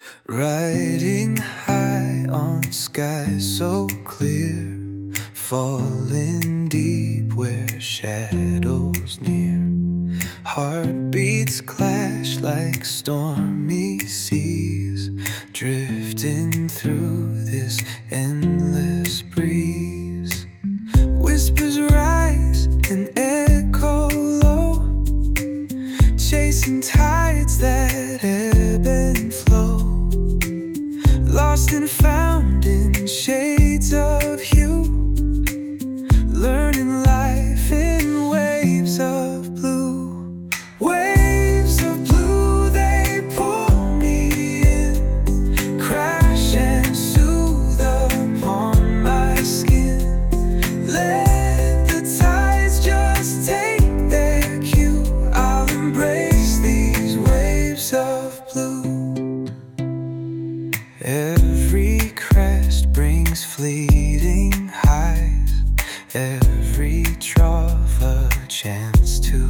Riding high on skies so clear, falling deep where shadows near. Heartbeats clash like stormy seas, drifting through this endless breeze. Whispers rise and echo low, chasing tides that ebb and flow. Lost and found in shades of hue, learning life in waves of blue. Waves of blue, they pull me in, crash and soothe upon my skin. Let the tides just take their cue, I'll embrace these waves of blue. Every crest brings fleeting highs, every trough a chance to